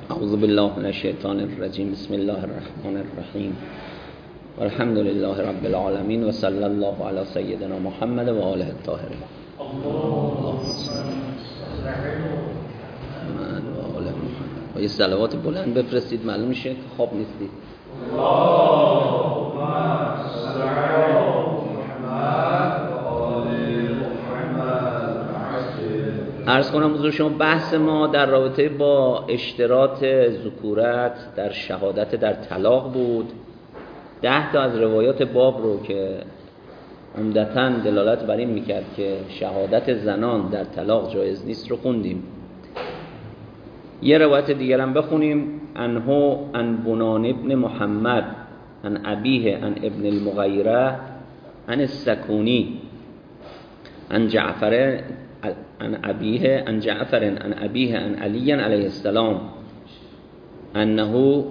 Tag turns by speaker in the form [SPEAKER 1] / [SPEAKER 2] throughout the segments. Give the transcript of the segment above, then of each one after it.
[SPEAKER 1] اعوذ بالله من الشیطان الرجیم. بسم الله الرحمن الرحیم. والحمد لله رب العالمین و صلی الله علی سیدنا محمد و آله الطاهرین. اللهم صل علی محمد و آل محمد. و یه صلوات بلند بفرستید، معلوم میشه که خواب نیستید. اللهم صل علی محمد و آل محمد. عرض کنم حضور شما بحث ما در رابطه با اشتراط ذکورت در شهادت در طلاق بود. 10 تا از روایات باب رو که عمدتاً دلالت بر این میکرد که شهادت زنان در طلاق جایز نیست رو خوندیم. یه روایت دیگر هم بخونیم. عنه عن بنان ابن محمد عن ابیه عن ابن المغیره عن السکونی عن جعفر عن ابیه عن جعفر عن ابیه عن علی علیه السلام انه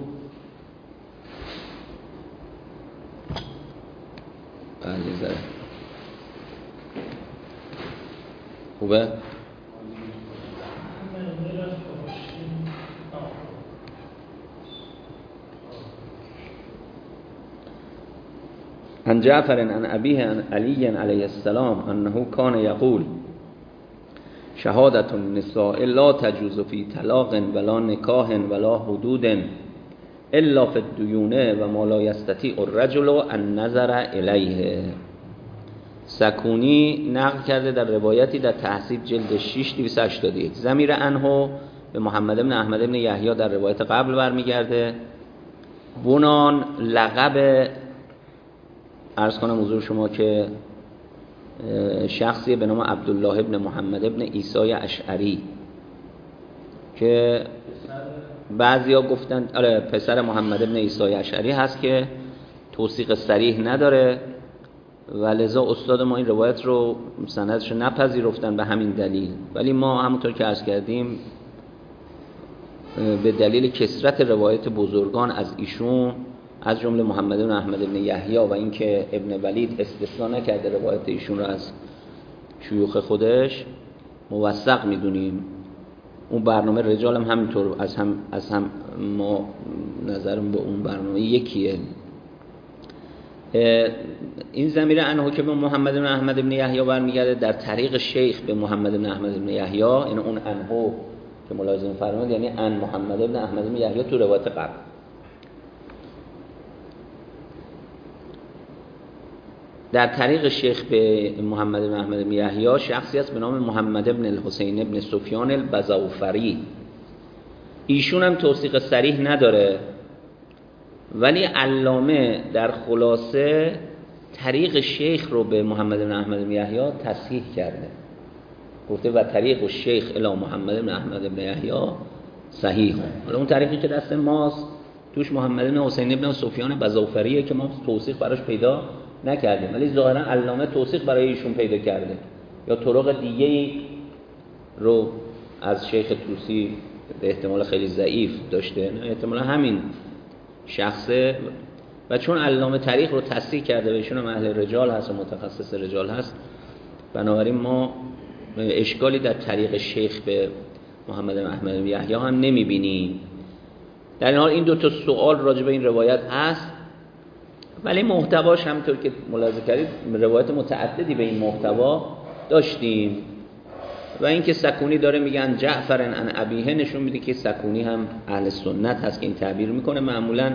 [SPEAKER 1] خوبه؟ عن جعفر عن ابیه عن علی علیه السلام انه کان یقول شهادت النساء لا تجوز فی طلاق ولا نکاح ولا حدود الا فی الدیونه و ما لا یستطیع الرجل النظر الیه. سکونی نقل کرده در روایتی در تحصیب جلد 6 281. ضمیر عنه به محمد بن احمد بن یحیی در روایت قبل برمیگرده. بنان لقب عرض کنم حضور شما که شخصی به نام عبدالله ابن محمد ابن عیسی اشعری که بعضیا گفتن آره پسر محمد ابن عیسی اشعری هست که توثیق صریح نداره و لذا استاد ما این روایت رو سندش نپذیرفتن به همین دلیل. ولی ما همونطور که عرض کردیم به دلیل کثرت روایت بزرگان از ایشون از جمله محمد بن احمد بن یحیی و اینکه ابن ولید استثناء نکرده روایت ایشون رو از شیوخ خودش موثق میدونیم. اون برنامه رجال هم همینطور از هم ما نظرم با اون برنامه یکیه. این ضمیر عنه که به محمد بن احمد بن یحیی برمیگرده در طریق شیخ به محمد بن احمد بن یحیی، یعنی اون عنه که ملاحظه فرمود یعنی ان محمد بن احمد بن یحیی تو روایت قبل. در طریق شیخ به محمد بن احمد بن یحیی شخصی است به نام محمد بن الحسین بن سفیان البزوفری. ایشون هم توثیق صریح نداره، ولی علامه در خلاصه طریق شیخ رو به محمد بن احمد بن یحیی تصحیح کرده، گفته و طریق الشیخ الی محمد بن احمد بن یحیی صحیح. حالا اون طریقی که دست ماست توش محمد بن حسین بن سفیان بزوفریه که ما توثیق براش پیدا نکردیم، ولی ظاهرا علامه توثیق برای ایشون پیدا کرده یا طرق دیگه‌ای رو از شیخ طوسی به احتمال خیلی ضعیف داشته، احتمالا همین شخصه. و چون علامه طریق رو تصحیح کرده و ایشون هم اهل رجال هست و متخصص رجال هست، بنابراین ما اشکالی در طریق شیخ به محمد بن احمد بن یحیی هم نمی‌بینیم. در این حال این دو تا سوال راجع به این روایت هست، ولی محتواش همونطور که ملاحظه کردید روایت متعددی به این محتوا داشتیم. و اینکه سکونی داره میگن جعفر عن ابیه نشون میده که سکونی هم اهل سنت هست که این تعبیر میکنه. معمولا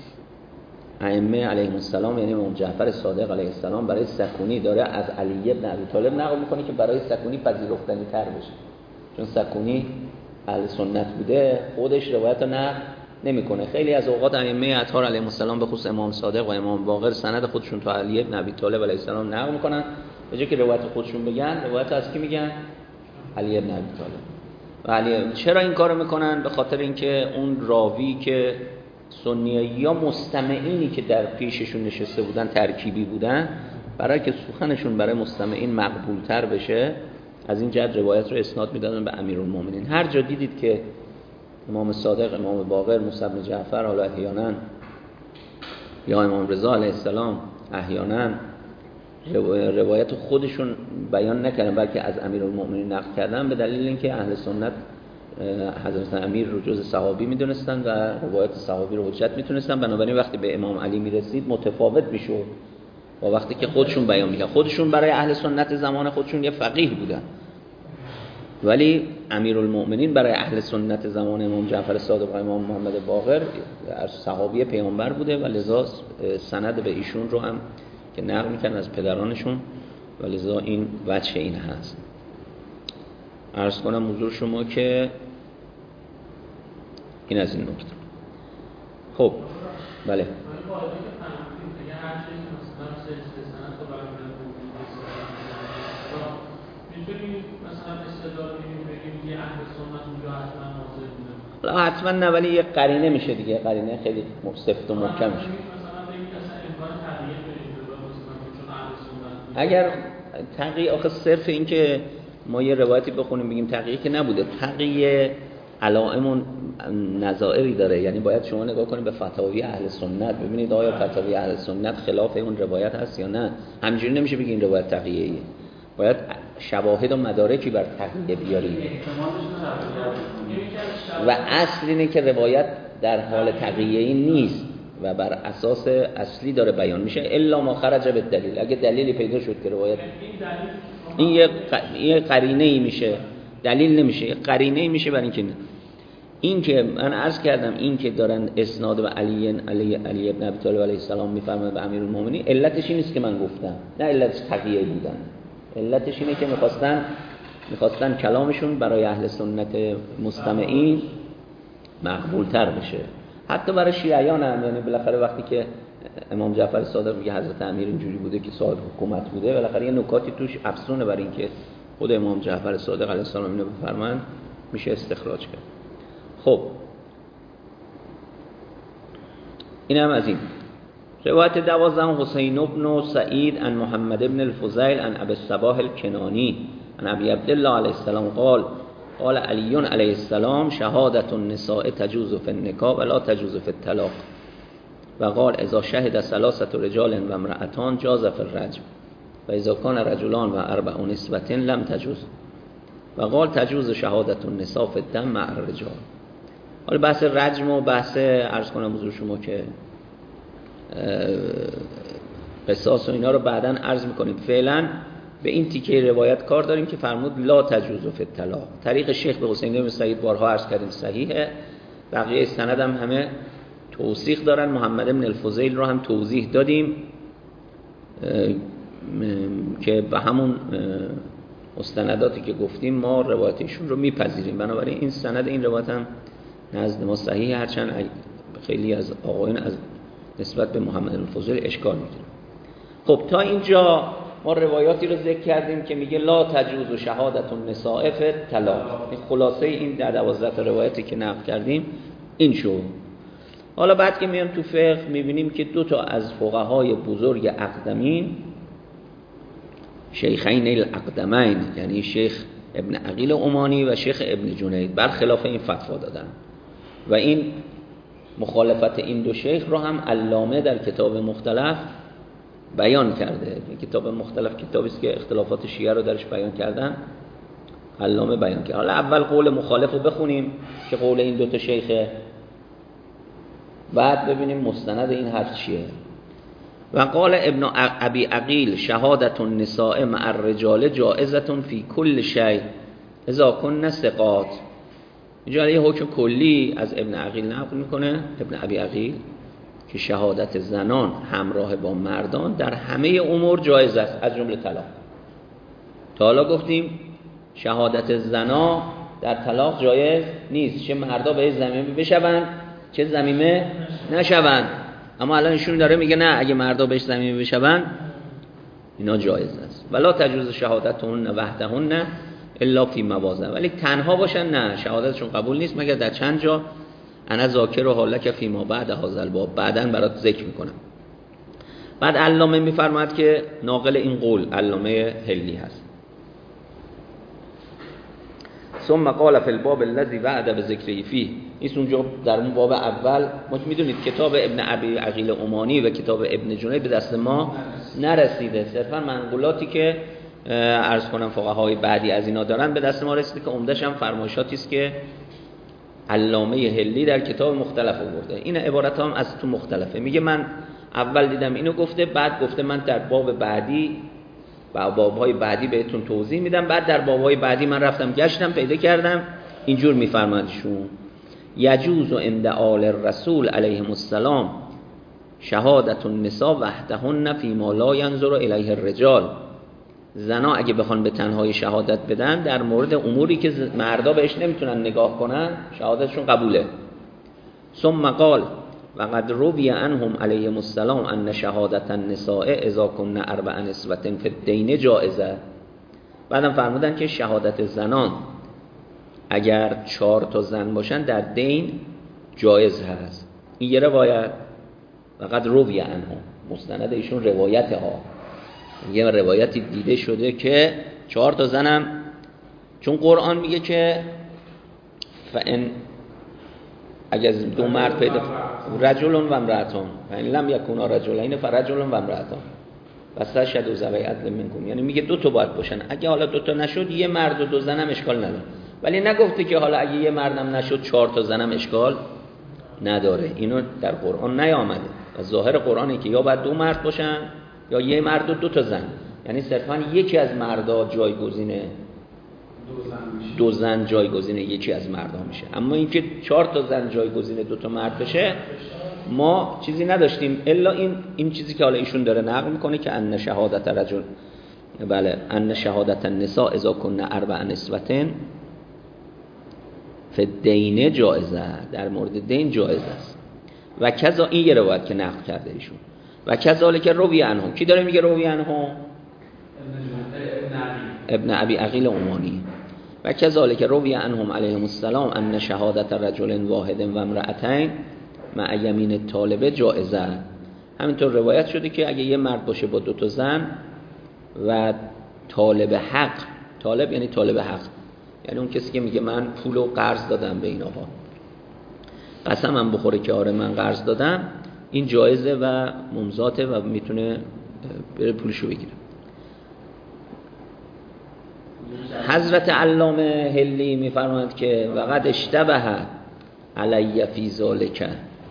[SPEAKER 1] ائمه علیهم السلام یعنی امام جعفر صادق علیه السلام برای سکونی داره از علی بن ابی طالب نقل میکنه که برای سکونی پذیرفتنی تر بشه، چون سکونی اهل سنت بوده خودش روایت نقل نمیکنه. خیلی از اوقات ائمه اطهار علیهم السلام به خصوص امام صادق و امام باقر سند خودشون تا علی بن ابی طالب علیه السلام نقل میکنن، به جای که روایت خودشون بگن روایت از کی میگن؟ علی بن ابی طالب. چرا این کارو میکنن؟ به خاطر اینکه اون راوی که سنیه یا مستمعینی که در پیششون نشسته بودن ترکیبی بودن، برای که سخنشون برای مستمعین مقبولتر بشه از این جهت روایت رو اسناد میدادن به امیرالمومنین. هر جا دیدید که امام صادق، امام باقر، موسی بن جعفر حالا احیانا یا امام رضا علیه السلام احیانا روایت خودشون بیان نکردن بلکه از امیرالمومنین نقل کردن، به دلیل اینکه اهل سنت حضرت امیر رو جز صحابی میدونستن و روایت صحابی رو حجت میتونستن، بنابراین وقتی به امام علی میرسید متفاوت میشد با وقتی که خودشون بیان میکردن. خودشون برای اهل سنت زمان خودشون یه فقیه بودن، ولی امیرالمؤمنین برای اهل سنت زمان امام جعفر صادق و امام محمد باقر از صحابی پیامبر بوده و لذا سند به ایشون رو هم که نقل میکنن از پدرانشون و لذا این وجه این هست. عرض کنم حضور شما که این از این نکته. خب بله حتما نه، ولی یه قرینه میشه دیگه، قرینه خیلی سفت و محکم میشه. اگر تقیه آخه صرف این که ما یه روایتی بخونیم بگیم تقیه که نبوده، تقیه علائم و نظائری داره، یعنی باید شما نگاه کنید به فتاوی اهل سنت ببینید آیا فتاوی اهل سنت خلاف اون روایت هست یا نه. همینجوری نمیشه بگید این روایت تقیه‌ایه، باید شواهد و مدارکی بر تقیه بیارید و اصل اینه که روایت در حال تقیه‌ای نیست و بر اساس اصلی داره بیان میشه الا ما خرج به دلیل. اگه دلیلی پیدا شد که روایت این یه قرینه‌ای میشه، دلیل نمیشه، یه قرینه‌ای میشه برای این که من عرض کردم این که دارن اسناد به علی ابن ابی طالب علیه السلام میفرمایند به امیرالمومنین، علتش این نیست که من گفتم، نه علتش تقیه بودن، علتش اینه که میخواستن کلامشون برای اهل سنت مستمعین مقبول تر بشه، حتی برای شیعیان هم. یعنی بالاخره وقتی که امام جعفر صادق میگه حضرت امیر اینجوری بوده که صاحب حکومت بوده، بالاخره یه نکاتی توش افسونه برای این که خود امام جعفر صادق علیه السلام اینو بفرمایند میشه استخراج کرد. خب این هم از این روایت 12 حسین بن سعید عن محمد بن الفضیل عن ابی الصباح الکنانی عن ابی عبدالله علیه السلام قال علی علیه السلام شهادت النساء تجوز فی النکاح ولا تجوز فی الطلاق و قال اذا شهد ثلاثه رجال و امرأتان جاز فی الرجم و اذا کان رجلان و 4 نسوة لم تجوز و قال تجوز شهادت النساء فی الدم مع الرجال. حالا بحث رجم و بحث عرض کنم حضور شما که قصاص و اینا رو بعداً عرض میکنیم. فعلا به این تیکه روایت کار داریم که فرمود لا تجوز فی الطلاق. طریق شیخ به حسین بن سعید بارها عرض کردیم صحیحه، بقیه سند هم همه توثیق دارن. محمد بن الفضیل رو هم توضیح دادیم که به همون مستنداتی که گفتیم ما روایتشون رو میپذیریم، بنابراین این سند این روایت هم نزد ما صحیحه، هرچند خیلی از آقایون از نسبت به محمد الفضیل اشکال میکنه. خب تا اینجا ما روایاتی رو ذکر کردیم که میگه لا تجوز شهادت النساء فی الطلاق. خلاصه این در 12 روایتی که نقل کردیم این شو. حالا بعد که میام تو فقه میبینیم که 2 از فقهای بزرگ اقدمین، شیخین الاقدمین، یعنی شیخ ابن عقیل عمانی و شیخ ابن جنید، برخلاف این فتوا دادن و این مخالفت این 2 شیخ رو هم علامه در کتاب مختلف بیان کرده. کتاب مختلف کتابی است که اختلافات شیعه رو درش بیان کردن، علامه بیان کرده. حالا اول قول مخالف رو بخونیم که قول این 2 شیخه، بعد ببینیم مستند این حرف چیه. و قال ابن ابی عقیل شهادت النساء مع الرجال جائزة فی کل شیء اذا کن ثقات. اینجا یه حکم کلی از ابن عقیل نقل میکنه، ابن ابی عقیل، که شهادت زنان همراه با مردان در همه امور جایز است از جمله طلاق. تا حالا گفتیم شهادت زنا در طلاق جایز نیست، چه مردا به زمینه بشوند چه زمینه نشوند، اما الان ایشون داره میگه نه، اگه مردا بهش زمینه بشوند اینا جایز است. ولا تجوز شهادتهن وحدهن الا فی مواضع، ولی تنها باشن نه، شهادتشون قبول نیست مگر در چند جا. انا ذاکر و حالک فی ما بعد هذا الباب، بعداً برات ذکر میکنم. بعد علامه میفرماید که ناقل این قول علامه هلی هست. ثم قال فی الباب الذی بعد بذکره فیه، این اونجا در اون باب اول ما میدونید کتاب ابن ابی عقیل عمانی و کتاب ابن جنید به دست ما نرسیده، صرفا منقولاتی که عرض کنم فقهای بعدی از اینا دارن به دست ما رسیده که عمده‌ش هم فرمایشاتی است که علامه هلی در کتاب مختلف آورده. این عبارت هم از تو مختلفه. میگه من اول دیدم اینو گفته، بعد گفته من در باب بعدی و بابهای بعدی بهتون توضیح میدم. بعد در بابهای بعدی من رفتم گشتم پیدا کردم اینجور میفرمادشون یجوز عند آل الرسول علیهم السلام شهادت النساء وحدهن فیما لا ینظر الیه الرجال. زنا اگه بخوان به تنهای شهادت بدن در مورد اموری که مردا بهش نمیتونن نگاه کنن، شهادتشون قبوله. ثم قال وقد روی عنهم علیهم السلام ان شهادت النساء اذا كن 4 نسوة فی الدین جائزه. بعدم فرمودن که شهادت زنان اگر 4 تا زن باشن در دین جایز هست. این یه روایت. وقد روی عنهم، مستند ایشون روایت ها، یه روایتی دیده شده که 4 تا زنم، چون قرآن میگه که فان اگر 2 مرد پیدا رجل و امرأتان فان لم یکونا رجلین فرجل و امرأتان فاستشهدوا ذوی عدل منکم، یعنی میگه 2 تا باید باشن. اگه حالا 2 تا نشد 1 مرد و 2 زن هم اشکال نداره، ولی نگفته که حالا اگه 1 مردم نشد 4 تا زنم اشکال نداره. اینو در قرآن نیامده. و ظاهر قرآنه که یا باید 2 مرد باشن یا 1 مرد و 2 تا زن، یعنی صرفا یکی از مردا جایگزینه 2 زن جایگزینه یکی از مردا میشه. اما اینکه 4 تا زن جایگزینه 2 تا مرد بشه ما چیزی نداشتیم الا این چیزی که حالا ایشون داره نقل میکنه که ان شهادت رجل، بله، ان شهادت النساء اذا كن 4 نسوة فی الدین جائزه، در مورد دین جایز است. و کذا، این یه روایت که نقل کرده ایشون. و کذالک روی عنهم، کی داره میگه روی عنهم؟ ابن ابی عقیل عمانی. و کذالک روی عنهم علیهم السلام ان شهادت رجل واحد و امرأتین مع یمین الطالبه جائزه. همینطور روایت شده که اگه 1 مرد باشه با 2 تا زن و طالب حق، طالب یعنی طالب حق، یعنی اون کسی که میگه من پولو قرض دادم به این آقا، قسمم بخوره که آره من قرض دادم، این جایزه و ممزاته و میتونه بره پولشو بگیره. حضرت علامه هلی میفرماند که وقد اشتبه علی فی ذلک،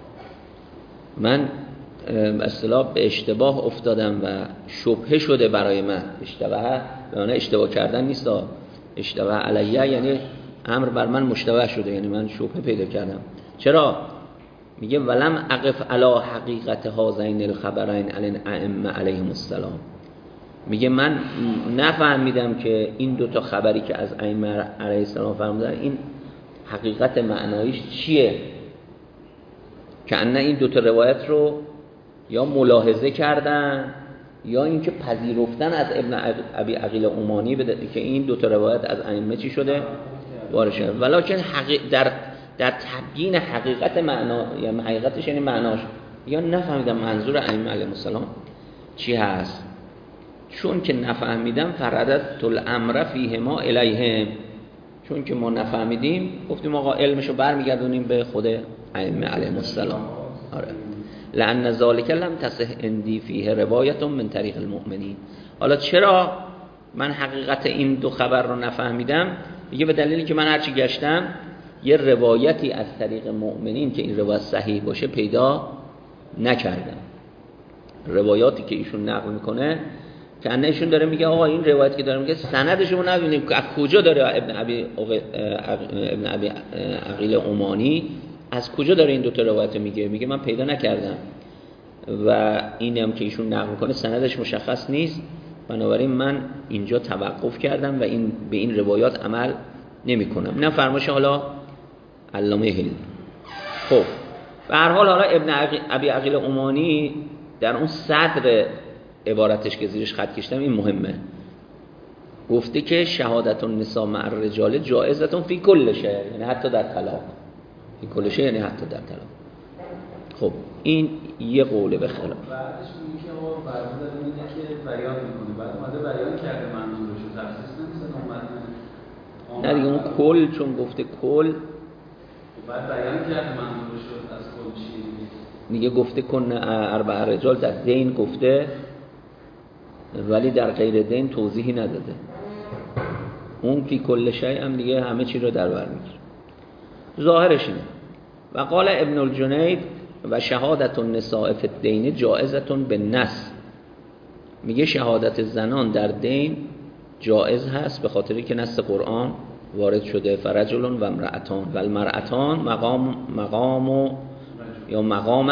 [SPEAKER 1] من اصطلاح به اشتباه افتادم و شبهه شده برای من. اشتباه یعنی اشتباه کردن نیست، اشتباه علیه یعنی امر بر من مشتبه شده، یعنی من شبهه پیدا کردم. چرا؟ میگه ولم اقف علی حقیقت هذین الخبرین علی الائمه علیهم السلام. میگه من نفهمیدم که این 2 تا خبری که از ائمه علیه السلام فرمودن این حقیقت معناییش چیه، که ان این 2 تا روایت رو یا ملاحظه کردن یا اینکه پذیرفتن از ابن ابی عقیل عمانی که این 2 تا روایت از ائمه چی شده وارد شده. ولکن در تبیین حقیقت معنا، یعنی حقیقتش یعنی معناش، یا نفهمیدم منظور ائمه علیهم السلام چی هست. چون که نفهمیدم فردت الامر فیهما الیهم، چون که ما نفهمیدیم گفتیم آقا علمشو برمیگردونیم به خود ائمه علیهم السلام. آره. لأن ذلک لم تصح عندی فیه روایت من طریق المؤمنین. حالا چرا من حقیقت این 2 خبر رو نفهمیدم؟ میگه به دلیلی که من هرچی گشتم یه روایتی از طریق مؤمنین که این روایت صحیح باشه پیدا نکردم. روایاتی که ایشون نقل میکنه که ایشون داره میگه آقا این روایت که داره میگه سندش رو نبینیم از کجا داره ابن ابی عقیل عمانی از کجا داره این 2 تا روایت میگه من پیدا نکردم. و اینم که ایشون نقل میکنه سندش مشخص نیست، بنابراین من اینجا توقف کردم و به این روایات عمل نمیکنم. اینم فرمایش حالا علامه هلی. خب به هر حال حالا ابن ابی عقیل عمانی در اون صدر عبارتش که زیرش خط کشیدم این مهمه، گفته که شهادت النساء مع الرجال جائزه فی کل شیء، یعنی حتی در طلاق. فی کل شیء یعنی حتی در طلاق. خب این یه قوله به خلاف.
[SPEAKER 2] بعدش میگه که ما فرض اینه که بیان میکنه، بعد اومده بیان کرده منظورش رو تخصیص نمیشه،
[SPEAKER 1] نه دیگه اون کل چون گفته کل
[SPEAKER 2] بعد بیان کرده منظورش رو از کل چیه
[SPEAKER 1] دیگه گفته کن 4 رجال در دین گفته، ولی در غیر دین توضیحی نداده. اون فی کل شیء هم دیگه همه چی رو در بر میگیره. ظاهرش اینه. و قال ابن الجنید و شهادت النساء فی الدین جائزه بالنص، میگه شهادت زنان در دین جائز هست به خاطری که نص قرآن وارد شده فرجل و امرأتان و المرأتان مقام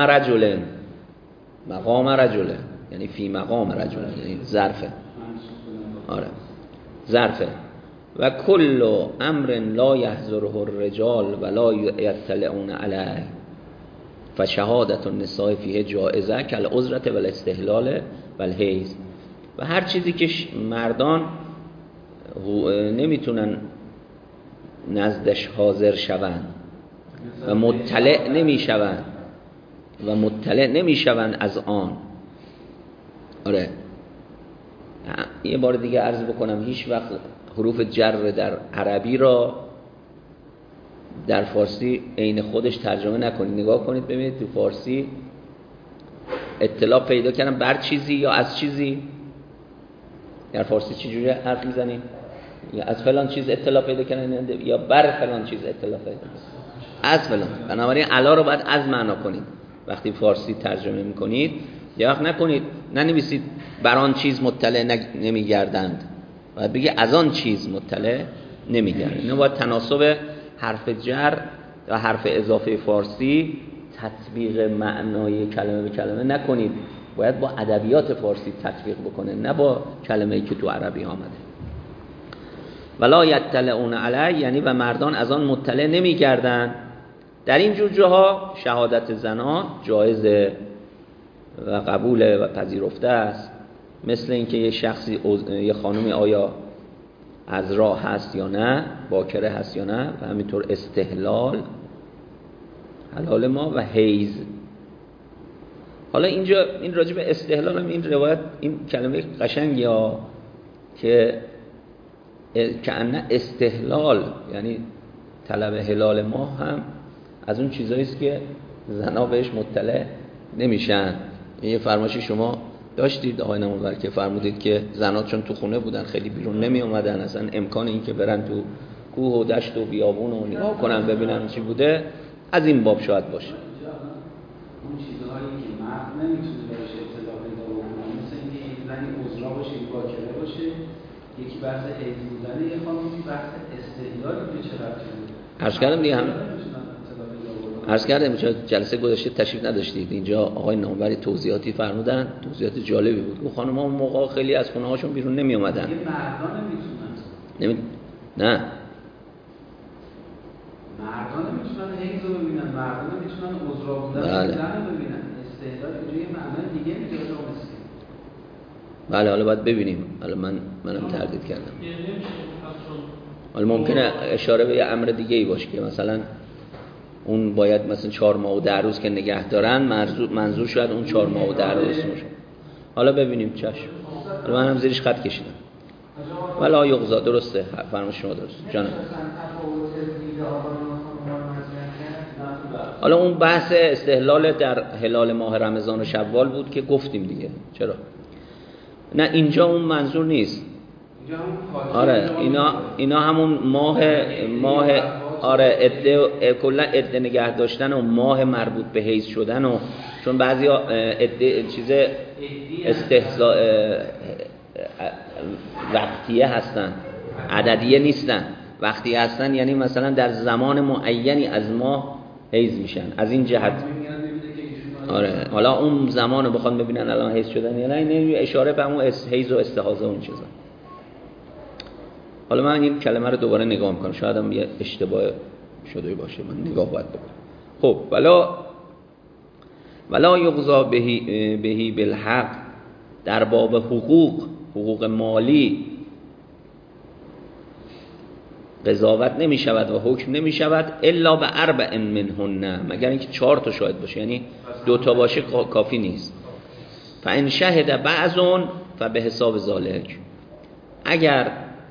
[SPEAKER 1] رجل یعنی فی مقام رجل، یعنی ظرفه. آره ظرفه. و کل امر لا یحضره الرجال ولا یطلعون علیه فشهادت النساء فیه جائزه کالعذرة والاستحلال والحیض. و هر چیزی که مردان نمیتونن نزدش حاضر شوند و مطلع نمیشوند از آن. آره یه بار دیگه عرض بکنم، هیچ وقت حروف جر در عربی را در فارسی عین خودش ترجمه نکنید. نگاه کنید ببینید تو فارسی اطلاع پیدا کردن بر چیزی یا از چیزی. در فارسی چجوری حرف میزنید؟ یا از فلان چیز اطلاع پیدا کردن یا بر فلان چیز اطلاع پیدا کردن؟ از فلان. بنابراین علا رو باید از معنا کنید وقتی فارسی ترجمه میکنید. یا وقت نکنید ننویسید بر آن چیز مطلع نمیگردند، باید بگی از آن چیز مطلع نمیگردند. اینو باید تناسب حرف جر و حرف اضافه فارسی تطبیق معنای کلمه به کلمه نکنید، باید با ادبیات فارسی تطبیق بکنه، نه با کلمه‌ای که تو عربی آمده. ولا یطلعون علی یعنی و مردان از آن مطلع نمیگردند. در این جور جاها شهادت زنان جایزه و قبول و پذیرفته است. مثل اینکه یه شخصی یه خانومی آیا از راه هست یا نه، باکره هست یا نه، و همینطور استحلال حلال ما و حیض. حالا اینجا این راجع به استحلال هم این روایت این کلمه قشنگی ها که کأنه استحلال یعنی طلب هلال ماه هم از اون چیزایی است که زنا بهش مطلع نمیشن. یه فرمایشی شما داشتید آقای نمونور که فرمودید که زنا چون تو خونه بودن خیلی بیرون نمی اومدن، اصلا امکان این که برن تو کوه و دشت و بیابون و نگاه کنن ببینن چی بوده از این باب شاید باشه.
[SPEAKER 2] اون چیزهایی که مرد نمیتونه بهش اطلاع پیدا بکنه، مثل اینکه یک زنی عذرا باشه، یک باکره باشه، یکی بحث حیض بودنه، یه خانومی بحث استحلالی که چه ربطی داره.
[SPEAKER 1] عرض کردم دیگه هم عرض کردم جلسه گذشته تشریف نداشتید اینجا آقای ناموری توضیحاتی فرمودن، توضیحات جالبی بود. اون خانم‌ها اون موقع خیلی از خونه‌هاشون بیرون نمی اومدن.
[SPEAKER 2] یه مردان نمیتونن.
[SPEAKER 1] نه
[SPEAKER 2] مردان میتونن حیض رو ببینن، مردان میتونن عذرا بودن زن رو ببینن. استحلال اینجا یه معنی دیگه میده جامعه.
[SPEAKER 1] بله حالا باید ببینیم. حالا منم تردید کردم. حالا ممکنه اشاره به یه امر دیگه ای باشه که مثلا اون باید مثلا 4 ماه و 10 روز که نگه دارن، منظور شاید اون 4 ماه و 10 روز باشه. حالا ببینیم چشم. حالا منم زیرش خط کشیدم. ولا یغزا درسته، فرمایش شما درست جانم. حالا اون بحث استحلال در هلال ماه رمضان و شوال بود که گفتیم دیگه. چرا؟ نه اینجا اون منظور نیست. آره اینا همون ماه آره کلا عده نگه داشتن و ماه مربوط به حیض شدن و چون بعضیا عده چیز استحضاء وقتیه هستن، عددیه نیستن. وقتی هستن یعنی مثلا در زمان معینی از ماه حیض میشن، از این جهت. آره حالا اون زمانو بخواد ببینن الان حیض شدن یا نه، این اشاره به اون حیض و استحاضه اون چیزا. حالا من این کلمه رو دوباره نگاه میکنم، شاید هم یه اشتباه شده باشه، من نگاه باید بکنم. خب ولا یغزا بهی بالحق، در باب حقوق مالی قضاوت نمی شود و حکم نمی شود الا به 4 منهن، مگر اینکه 4 تا شاهد باشه، یعنی 2 تا باشه کافی نیست. فان شهد بعضون فبه حساب ذالک، اگر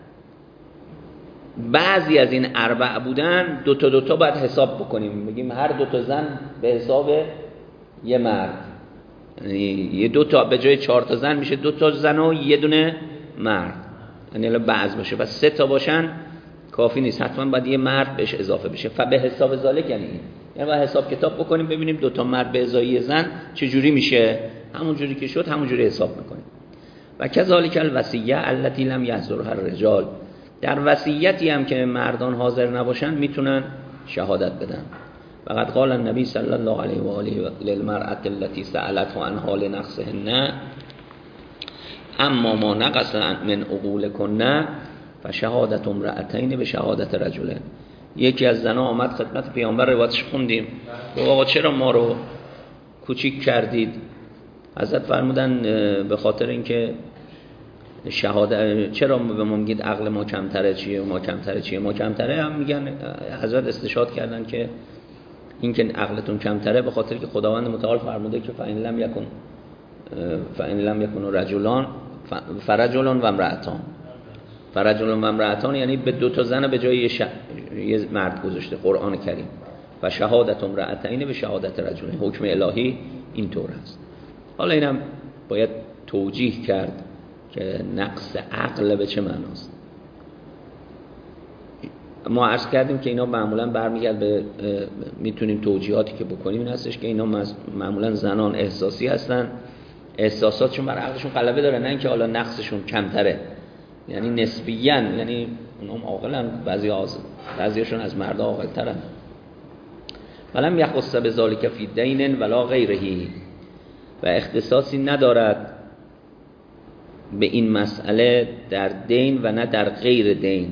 [SPEAKER 1] بعضی از این 4 بودن 2 تا باید حساب بکنیم، بگیم هر 2 تا زن به حساب یه مرد، یعنی یه 2 تا به جای 4 تا زن میشه 2 تا زن و یه دونه مرد، یعنی الان بعض باشه و 3 تا باشن کافی نیست، حتما باید یه مرد بهش اضافه بشه. فبه حساب ذالک یعنی این، یعنی باید حساب کتاب بکنیم ببینیم 2 تا مرد به ازای زن چه جوری میشه، همون جوری که شد همون جوری حساب میکنیم. و کذالک الوصیه التي لم یحضرها الرجال، در وصیتی هم که مردان حاضر نباشن میتونن شهادت بدن. وقد قال النبی صلی الله علیه و آله للمرأة التي سألته عن حال نقصهن اما ما نقص من عقولکن فشهادت امرأتین به شهادت رجلین. یکی از زنها آمد خدمت پیامبر، روایتش خوندیم، گفت آقا چرا ما رو کوچیک کردید؟ حضرت فرمودن به خاطر اینکه شهادت، چرا به ما میگید عقل ما کمتره؟ چیه ما کمتره؟ چیه ما کمتره؟ هم میگن حضرت استشهاد کردن که این که عقلتون کمتره به خاطر که خداوند متعال فرموده که فإن لم یکن رجلان فرجلان و امرأتان. فرجلان و امرأتان یعنی به 2 تا زن به جای یه مرد گذاشته قرآن کریم. و شهادت امرأتین به شهادت رجلین، حکم الهی اینطور است. حالا اینم باید توجیه کرد که نقص عقل به چه معناست. ما عرض کردیم که اینا معمولا برمیگرد به میتونیم توجیهاتی که بکنیم این هستش که اینا معمولا زنان احساسی هستن، احساساتشون بر عقلشون غلبه داره، نه اینکه حالا نقصشون کمتره، یعنی نسبیاً، یعنی اونم عاقلن، بعضیاشون از مردا عاقل‌ترن. ولم یخص بذلک فی دین ولا غیره، و اختصاصی ندارد به این مسئله در دین و نه در غیر دین.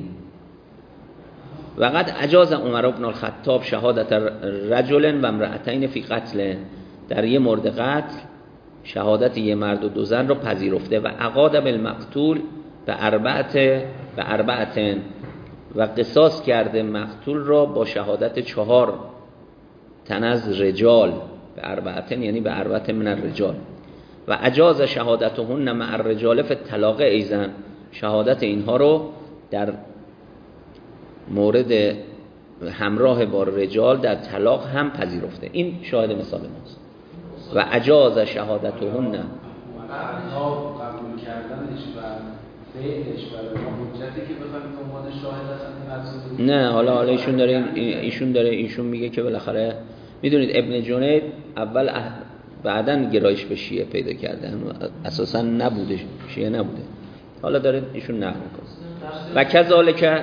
[SPEAKER 1] وقد اجاز عمر بن الخطاب شهادت رجل و امرأتین فی قتل، در یه مورد قتل شهادت یه مرد و 2 زن رو پذیرفته. و عقاد بالمقتول به اربعتن، و قصاص کرده مقتول را با شهادت 4 تن از رجال، به اربعتن یعنی به 4 من الرجال. و اجاز شهادتهن مع الرجال فی الطلاق ایضا، شهادت اینها رو در مورد همراه با رجال در طلاق هم پذیرفته. این شاهد مثال ماست. و اجاز شهادتهن،
[SPEAKER 2] قبول کردنش و فعلش برای ما حجتی که بخوایم به عنوان شاهد اصلا
[SPEAKER 1] نه. حالا ایشون میگه که بالاخره میدونید ابن جنید اول بعداً گرایش به شیعه پیدا کرده، اساساً نبوده، شیعه نبوده، حالا داره ایشون نقل میکنه. و کذالک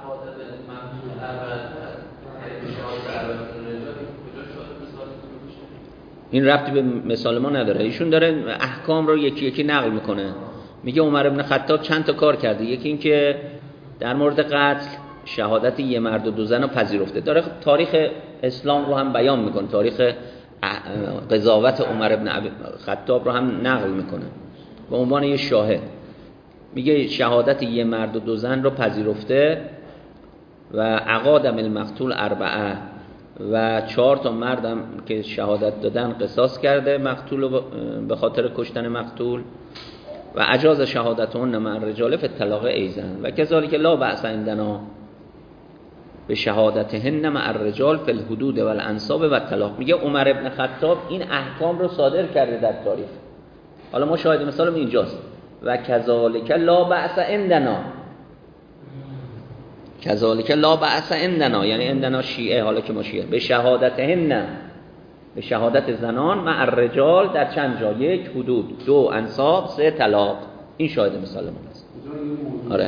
[SPEAKER 1] این ربطی به مثال ما نداره، ایشون داره احکام رو یکی یکی نقل میکنه. میگه عمر ابن خطاب چند تا کار کرده، یکی این که در مورد قتل شهادت یه مرد و 2 زن رو پذیرفته، داره تاریخ اسلام رو هم بیان میکنه، تاریخ قضاوت عمر ابن خطاب رو هم نقل میکنه به عنوان یه شاهد. میگه شهادت یه مرد و 2 زن رو پذیرفته. و عقادم المقتول 4، و 4 تا مردم که شهادت دادن قصاص کرده مقتول رو به خاطر کشتن مقتول. و اجاز شهادتهن مع الرجال فی الطلاق ایضا و کذالک لا بأس عندنا به شهادتهن مع الرجال فی الحدود و الانصاب و الطلاق. میگه عمر ابن خطاب این احکام رو صادر کرده در تاریخ. حالا ما شاهد مثالم اینجاست. و کذالک لا بأس عندنا، کذالک لا بأس عندنا یعنی عندنا شیعه، حالا که ما شیعه، به شهادتهن، به شهادت زنان مع الرجال در چند جا، 1 حدود، 2 انصاب، 3 طلاق. این شاهد مثال ما است. آره.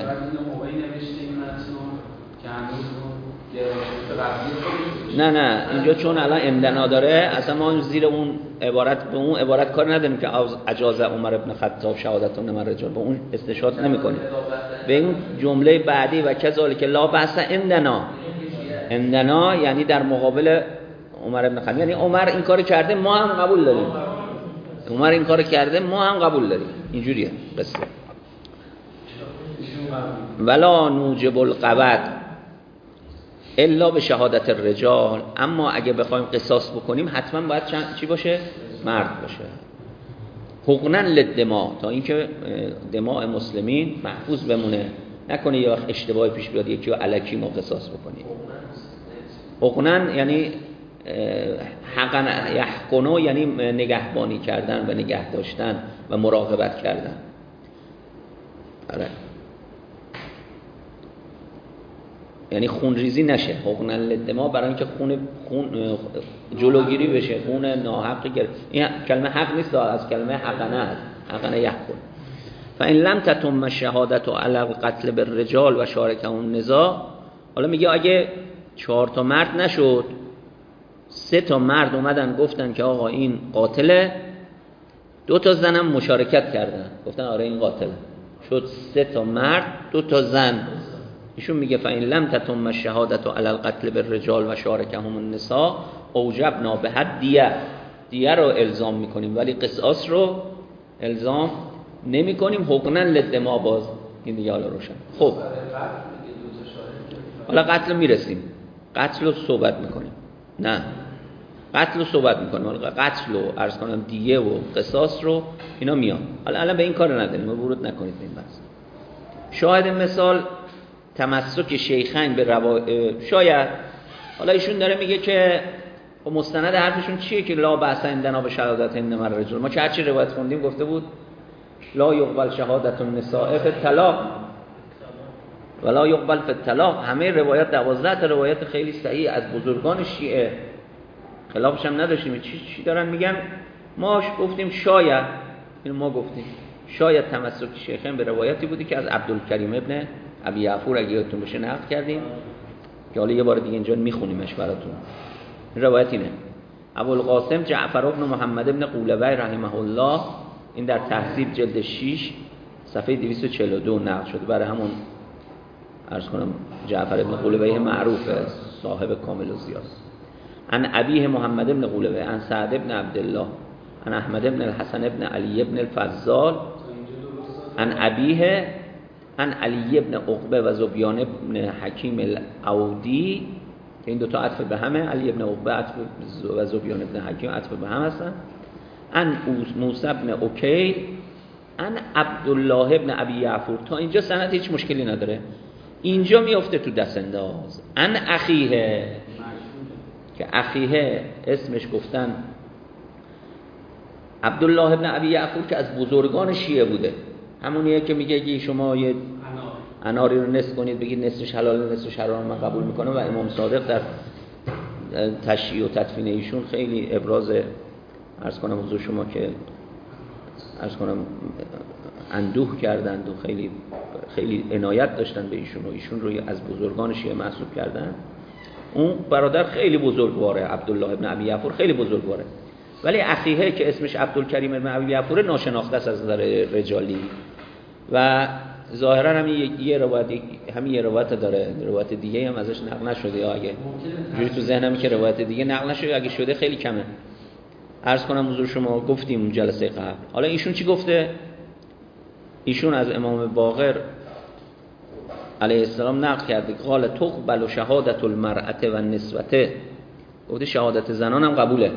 [SPEAKER 1] نه اینجا چون الان عندنا داره، اصلا ما زیر اون عبارت به اون عبارت کار نداریم که اجاز عمر ابن خطاب شهادتون مع الرجال، به اون استشهاد نمی‌کنیم. به این جمله بعدی و کذالک لا بأس عندنا یعنی در مقابل عمر ابن خطاب، یعنی عمر این کارو کرده ما هم قبول داریم، عمر این کارو کرده ما هم قبول داریم. اینجوریه قصه. ولا نوجب القبض الا به شهادت الرجال، اما اگه بخوایم قصاص بکنیم حتما باید چی باشه؟ مرد باشه. حقنا للدماء، تا اینکه دماء مسلمین محفوظ بمونه، نکنه یه وقت اشتباهی پیش بیاد یکی رو الکی ما قصاص بکنیم. حقنا یعنی حقا یحقنو یعنی نگهبانی کردن و نگه داشتن و مراقبت کردن. آره. یعنی خون ریزی نشه، حقن للدماء برای اینکه خون جلوگیری بشه، خون ناحق گرفت. این کلمه حق نیست، از کلمه حقنه است، حقنه یحقن. فإن لم تتم الشهادة علی القتل بالرجال و شارکهم النساء. حالا میگه اگه 4 تا مرد نشد، 3 تا مرد اومدن گفتن که آقا این قاتله، 2 تا زنم مشارکت کردن گفتن آره این قاتله، شد 3 تا مرد 2 تا زن. ایشون میگه فإن لم تتم الشهادة علی القتل بالرجال و شارکهم النساء اوجبنا بها دیه رو الزام میکنیم ولی قصاص رو الزام نمی کنیم. حقنا للدماء باز این دیگه حالا روشن. خب حالا قتل میرسیم، قتل رو صحبت میکنیم، نه قتل رو صحبت میکنیم، حالا قتل رو عرض کنم دیه و قصاص رو اینا میان. حالا الان به این کار نداریم، ورود نکنید به این بحث. شاهد مثال تمسک شیخین به شاید حالا ایشون داره میگه که مستند حرفشون چیه که لا بأس عندنا به شهادت انما الرجل. ما که هرچی روایت خوندیم گفته بود لا یقبل شهادت النساء فی الطلاق ولا یقبل فی الطلاق. همه روایت 12 تا روایت خیلی صحیح از بزرگان شیعه، خلافش هم نداشتیم. چی دارن میگن؟ ما گفتیم شاید، این ما گفتیم شاید تمسک شیخین به روایتی بودی که از عبدالکریم ابن ابی یعفور اگه یادتون باشه نقل کردیم که حالا یه بار دیگه اینجا میخونیمش براتون. این روایت اینه: ابوالقاسم جعفر بن محمد بن قولوی رحمه الله، این در تهذیب جلد 6 صفحه 242 نقل شده، برای همون عرض کنم جعفر بن قولوی معروفه، صاحب کامل و زیاد. عن ابیه محمد بن قولوی عن سعد بن عبدالله عن احمد بن الحسن بن علی بن الفضال عن ابیه عن علی بن عقبه و زبیان بن حکیم العودی. این دو تا عطف به همه، علی بن عقبه عطف و زبیان بن حکیم عطف به هم هستن. عن موسی بن اوکیل عن عبدالله بن ابی یعفور. تا اینجا سند هیچ مشکلی نداره. اینجا میفته تو دست انداز. عن اخیه، که اخیه اسمش گفتن عبدالله بن ابی یعفور که از بزرگان شیعه بوده، همونیه که میگه که شما یه اناری رو نصف کنید بگید نصفش حلال نصفش حرام، من قبول میکنم. و امام صادق در تشییع و تدفین ایشون خیلی ابراز عرض کنم حضور شما که عرض کنم اندوه کردند و خیلی عنایت داشتن به ایشون و ایشون رو از بزرگان شیعه محسوب کردن. اون برادر خیلی بزرگواره، عبدالله ابن ابی یعفور خیلی بزرگواره، ولی اخیه که اسمش عبدالکریم ابن ابی یعفور ناشناخته است از نظر رجالی و ظاهرا همین یه روایت داره، روایت دیگه هم ازش نقل نشده، یا اگه جوری تو ذهنم که روایت دیگه نقل نشده، اگه شده خیلی کمه. عرض کنم حضور شما گفتیم جلسه قبل. حالا ایشون چی گفته؟ ایشون از امام باقر علیه السلام نقل کرده قال تقبل شهادت المرأة و النسوة، گفته شهادت زنان هم قبوله،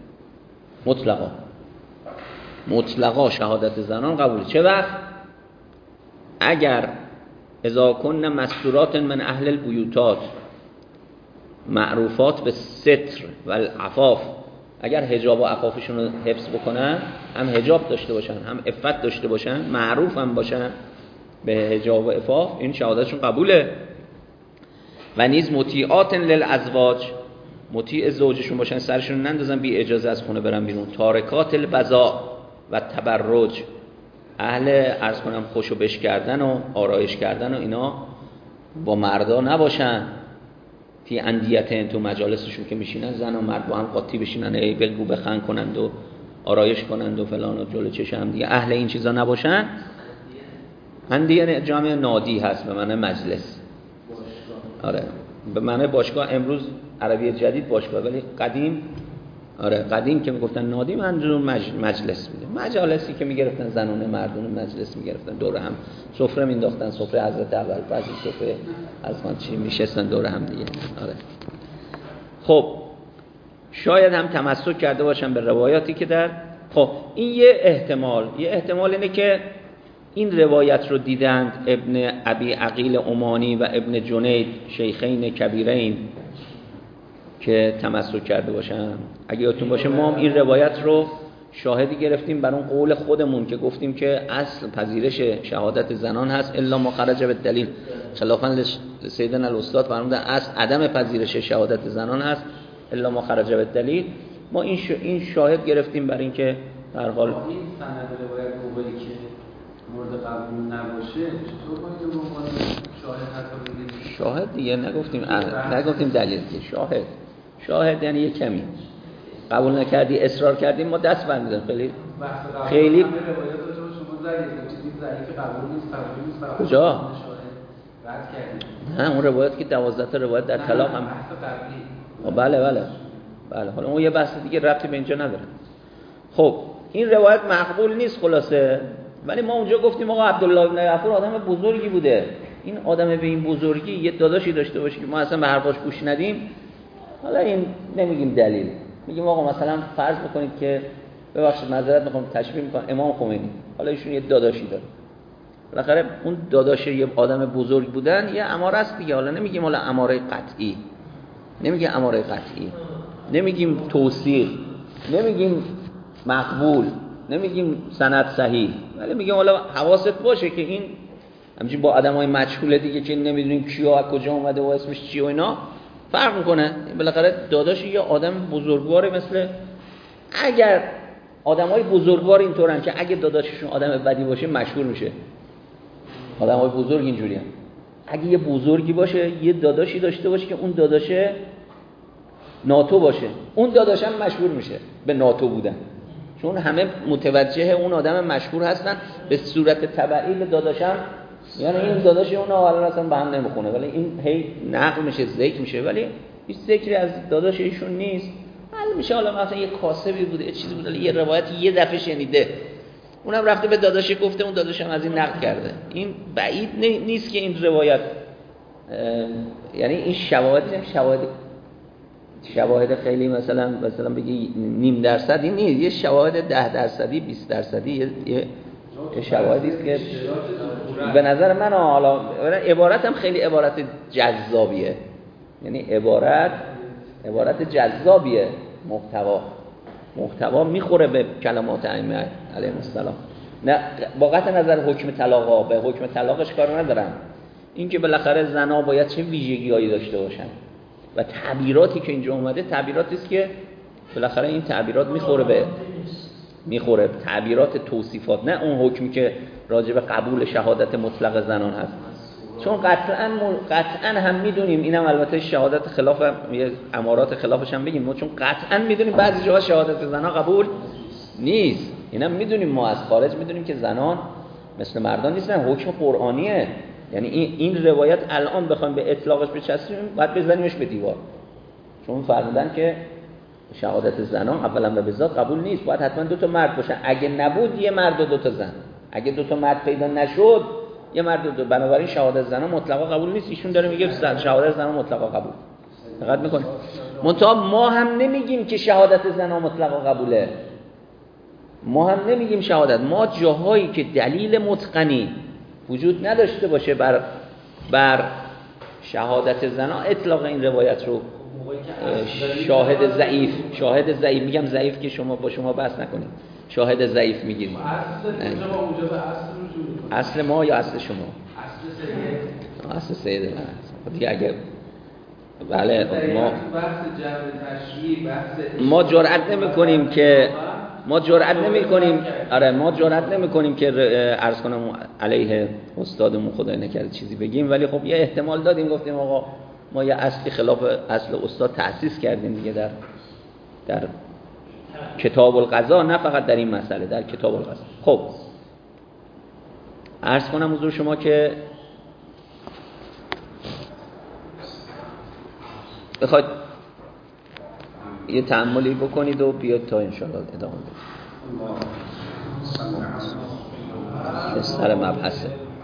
[SPEAKER 1] مطلقا شهادت زنان قبوله. چه وقت؟ اگر اذا کن مستورات من اهل البیوتات، معروفات به ستر و العفاف، اگر حجاب و عفافشون رو حفظ بکنن، هم حجاب داشته باشن هم عفت داشته باشن، معروف هم باشن به حجاب و عفاف، این شهادتشون قبوله. و نیز مطیعات للازواج، مطیع زوجشون باشن، سرشون نندازن بی اجازه از خونه برن بیرون. تارکات البذاء و تبرج، اهل عرض کنم خوشو بش کردن و آرایش کردن و اینا با مردا نباشن. فی اندیتن، تو مجالسشون که میشینن زن و مرد با هم قاطی بشینن ای بگو بخن کنند و آرایش کنند و فلان و جلو چشم هم دیگه، اهل این چیزا نباشن. اندیه جامعه نادی هست به معنی مجلس، آره به معنی باشگاه. امروز عربی جدید باشگاه، ولی قدیم آره قدیم که میگفتن نادی، منظور مجلس میده. مجالسی که میگرفتن زنونه مردونه مجلس میگرفتن، دور هم سفره مینداختن، سفره حضرت اول، بعضی سفره از من چی میشستن دور هم دیگه. آره خب شاید هم تمسک کرده باشن به روایاتی که در خب این یه احتمال اینه که این روایت رو دیدند ابن ابی عقیل عمانی و ابن جنید شیخین کبیرین که تمسک کرده باشن. اگه یادتون باشه ما هم این روایت رو شاهدی گرفتیم بر اون قول خودمون که گفتیم که اصل پذیرش شهادت زنان هست الا ما خرج بالدلیل، خلافاً سیدنا الاستاد فرمودن اصل عدم پذیرش شهادت زنان هست الا ما خرج بالدلیل. ما این شاهد گرفتیم بر این که در حال
[SPEAKER 2] این سند روایت اولی که مورد قبول نباشه چطور باید به عنوان شاهد حتی بگیریم؟
[SPEAKER 1] شاهد دیگه نگفتیم دلیل که شاهد یعنی یه کمی قبول نکردی اصرار کردیم ما دست بندیم. خیلی
[SPEAKER 2] روایات رو شما زدید چیزی ضعیف قبول نیست
[SPEAKER 1] کجا؟
[SPEAKER 2] رد کردید.
[SPEAKER 1] نه اون روایت که 12 تا روایت در طلاق هم بله حالا اون یه بحث دیگه ربطی به اینجا نداره. خب این روایت مقبول نیست خلاصه، ولی ما اونجا گفتیم آقا عبدالله بن غفور آدم بزرگی بوده، این آدم به این بزرگی یه داداشی داشته باشه که ما اصلا به حرفاش گوش ندیم. حالا این نمیگیم دلیل، میگیم آقا مثلا فرض بکنید که ببخشید معذرت میخوام تشبیه میکنم امام خمینی، حالا ایشون یه داداشی داره، بالاخره اون داداش یه آدم بزرگ بودن یه اماره است دیگه. حالا نمیگیم حالا اماره قطعی، نمیگیم توثیق، نمیگیم مقبول، نمیگیم سند صحیح، ولی میگیم حالا حواست باشه که این همچنین با آدمای مجهول دیگه که نمیدونیم کیا از کجا اومده و اسمش چیه و اینا فرق میکنه. بالاخره داداش یه آدم بزرگواره، مثل اگر آدمای بزرگوار اینطورن که اگه داداششون آدم بدی باشه مشهور میشه. آدمای بزرگ اینجوریه، اگه یه بزرگی باشه یه داداشی داشته باشه که اون داداشه ناتو باشه، اون داداشم مشهور میشه به ناتو بودن، چون همه متوجه اون آدم مشهور هستن به صورت تبعیل داداشم، یعنی این داداش اون حالا اصلا به هم نمیخونه، ولی این هی نقل میشه ذکر میشه، ولی هیچ ذکری از داداش ایشون نیست. حل میشه حالا مثلا یه کاسبی بوده، یه چیزی بوده، یه روایت یه دفعه شنیده، اونم رفته به داداش گفته، اون داداشم از این نقل کرده. این بعید نیست که این روایت یعنی این شواهد خیلی مثلا بگی نیم درصدی نیست، یه شواهد 10%، 20%، یه شواهدی است که به نظر من حالا عبارت هم خیلی عبارت جذابیه، یعنی عبارت جذابیه، محتوا میخوره به کلمات ائمه علیهم السلام. نه با قطع نظر حکم طلاقا به حکم طلاقش کار ندارم، این که بالاخره زنا باید چه ویژگی‌هایی داشته باشن و تعبیراتی که اینجا اومده تعبیراتی است که بالاخره این تعبیرات میخوره تعبیرات توصیفات، نه اون حکمی که راجع به قبول شهادت مطلق زنان هست. چون قطعاً هم میدونیم، اینم البته شهادت خلاف امارات خلافش هم بگیم، چون قطعاً میدونیم بعضی جاها شهادت زنان قبول نیست، اینم میدونیم، ما از خارج میدونیم که زنان مثل مردان نیستن، حکم قرآنیه. یعنی این روایت الان بخوایم به اطلاقش بچسبیم باید بزنیمش به دیوار، چون فرمودن که شهادت زنان اولا و بذات قبول نیست، باید حتما 2 تا مرد باشن، اگه نبود یه مرد و 2 تا زن، اگه 2 تا مرد پیدا نشد یه مرد و 2، بنابراین شهادت زنان مطلقا قبول نیست. ایشون داره میگه شهادت زنان مطلقا قبول. دقت میکنید؟ منتها ما هم نمیگیم که شهادت زنان مطلقا قبوله، ما هم نمیگیم شهادت، ما جاهایی که دلیل متقنی وجود نداشته باشه بر شهادت زنا اطلاق این روایت رو شاهد ضعیف میگم، ضعیف که شما با شما بحث نکنید، شاهد ضعیف میگیریم. اصل ما یا اصل شما؟ اصل سیده دیگه. اگه بله ما جرئت نمی‌کنیم که ما جرئت نمی‌کنیم که عرض کنم علیه استادمون خدای نکرده چیزی بگیم، ولی خب یه احتمال دادیم، گفتیم آقا ما یه اصلی خلاف اصل استاد تأسیس کردیم دیگه در کتاب القضا، نه فقط در این مسئله، در کتاب القضا. خب عرض کنم حضور شما که بخواید یه تأملی بکنید و بیاد تا انشاءالله ادامه بدید. سر مبحثه.